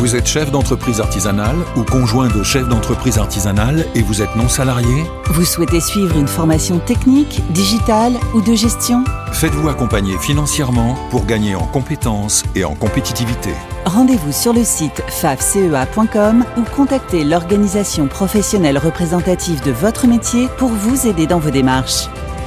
Vous êtes chef d'entreprise artisanale ou conjoint de chef d'entreprise artisanale et vous êtes non salarié ? Vous souhaitez suivre une formation technique, digitale ou de gestion ? Faites-vous accompagner financièrement pour gagner en compétences et en compétitivité. Rendez-vous sur le site fafcea.com ou contactez l'organisation professionnelle représentative de votre métier pour vous aider dans vos démarches.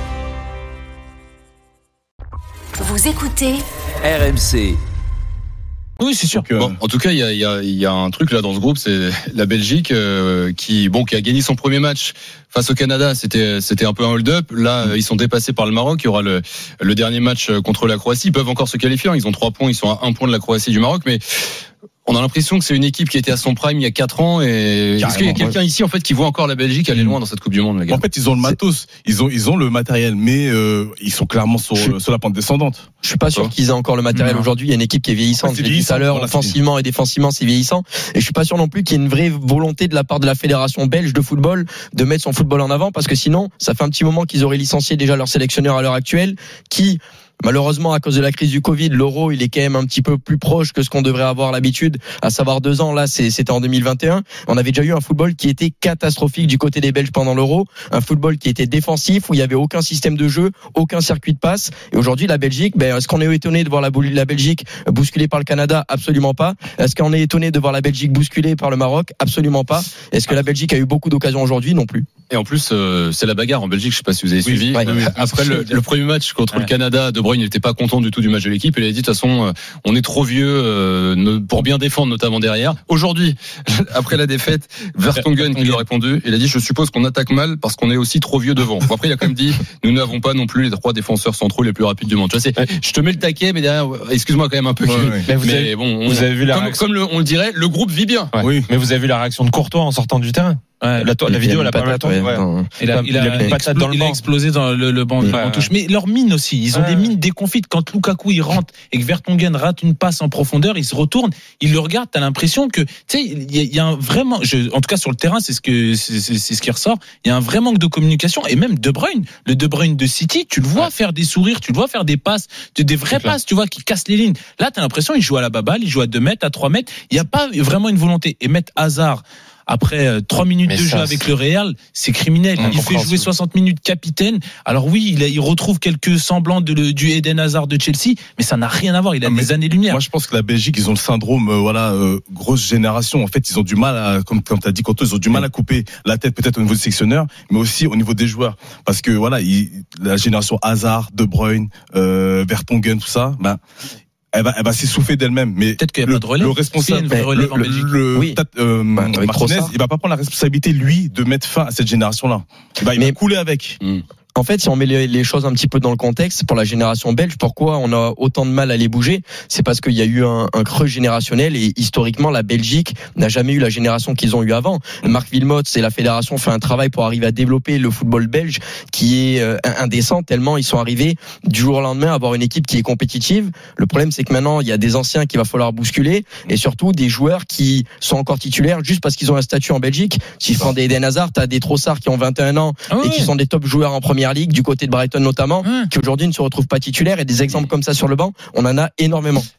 Vous écoutez RMC. Oui, c'est sûr. Bon, en tout cas, il y a un truc là dans ce groupe, c'est la Belgique qui a gagné son premier match face au Canada. C'était un peu un hold-up. Là, ils sont dépassés par le Maroc. Il y aura le dernier match contre la Croatie. Ils peuvent encore se qualifier. Ils ont 3 points. Ils sont à 1 point de la Croatie et du Maroc, mais on a l'impression que c'est une équipe qui était à son prime il y a 4 ans. Et est-ce qu'il y a quelqu'un ici en fait qui voit encore la Belgique aller loin dans cette Coupe du Monde, les gars ? En fait, ils ont le matos, ils ont le matériel, mais ils sont clairement sur la pente descendante. Je suis pas sûr qu'ils aient encore le matériel aujourd'hui. Il y a une équipe qui est vieillissante. Je l'ai dit tout à l'heure, offensivement et défensivement, c'est vieillissant. Et je suis pas sûr non plus qu'il y ait une vraie volonté de la part de la fédération belge de football de mettre son football en avant, parce que sinon, ça fait un petit moment qu'ils auraient licencié déjà leur sélectionneur à l'heure actuelle, qui malheureusement, à cause de la crise du Covid, l'Euro, il est quand même un petit peu plus proche que ce qu'on devrait avoir l'habitude, à savoir 2 ans. Là, c'était en 2021. On avait déjà eu un football qui était catastrophique du côté des Belges pendant l'Euro. Un football qui était défensif, où il y avait aucun système de jeu, aucun circuit de passe. Et aujourd'hui, la Belgique, est-ce qu'on est étonné de voir la Belgique bousculée par le Canada ? Absolument pas. Est-ce qu'on est étonné de voir la Belgique bousculée par le Maroc ? Absolument pas. Est-ce que la Belgique a eu beaucoup d'occasions aujourd'hui ? Non plus. Et en plus, c'est la bagarre en Belgique. Je sais pas si vous avez suivi. Ouais. Après le premier match contre le Canada, De Bruyne n'était pas content du tout du match de l'équipe. Il a dit de toute façon, on est trop vieux pour bien défendre, notamment derrière. Aujourd'hui, après la défaite, Vertonghen qui lui a répondu, il a dit: je suppose qu'on attaque mal parce qu'on est aussi trop vieux devant. Bon, après, il a quand même dit: nous n'avons pas non plus les 3 défenseurs centraux les plus rapides du monde. Tu vois, je te mets le taquet, mais derrière, excuse-moi quand même un peu. Mais vous avez vu la réaction, on le dirait, le groupe vit bien. Ouais. Oui. Mais vous avez vu la réaction de Courtois en sortant du terrain. Ouais, la vidéo, elle a pas mal tourné. Il a explosé dans le banc en touche. Mais leur mine aussi, ils ont des mines déconfites. Quand Lukaku il rentre et que Vertonghen rate une passe en profondeur, il se retourne, il le regarde. T'as l'impression que, tu sais, il y a un vraiment, en tout cas sur le terrain, c'est ce qui ressort. Il y a un vrai manque de communication. Et même De Bruyne, le De Bruyne de City, tu le vois faire des sourires, tu le vois faire des passes, des vraies passes, tu vois, qui cassent les lignes. Là, t'as l'impression il joue à la baballe, il joue à 2 mètres, à 3 mètres. Il y a pas vraiment une volonté. Et mettre Hazard après 3 minutes de jeu avec le Real, c'est criminel. Il fait jouer 60 minutes capitaine. Alors oui, il retrouve quelques semblants du Eden Hazard de Chelsea, mais ça n'a rien à voir. Il a des années-lumière. Moi, je pense que la Belgique, ils ont le syndrome, grosse génération. En fait, ils ont du mal à, comme t'as dit, Courtois, ils ont du mal à couper la tête, peut-être au niveau du sectionneur, mais aussi au niveau des joueurs. Parce que la génération Hazard, De Bruyne, Vertonghen, tout ça, elle va s'essouffler d'elle-même. Mais peut-être qu'il y a pas de relais. Le responsable, Martinez, il va pas prendre la responsabilité, lui, de mettre fin à cette génération-là. Il va couler avec. En fait, si on met les choses un petit peu dans le contexte, pour la génération belge, pourquoi on a autant de mal à les bouger ? C'est parce qu'il y a eu un creux générationnel, et historiquement, la Belgique n'a jamais eu la génération qu'ils ont eu avant. Marc Wilmots et la fédération fait un travail pour arriver à développer le football belge qui est indécent, tellement ils sont arrivés du jour au lendemain à avoir une équipe qui est compétitive. Le problème, c'est que maintenant, il y a des anciens qu'il va falloir bousculer, et surtout des joueurs qui sont encore titulaires juste parce qu'ils ont un statut en Belgique. Si je prends des Eden Hazard, t'as des Trossard qui ont 21 ans et qui sont des top joueurs en première ligue, du côté de Brighton notamment, qui aujourd'hui ne se retrouvent pas titulaires, et des exemples comme ça sur le banc, on en a énormément.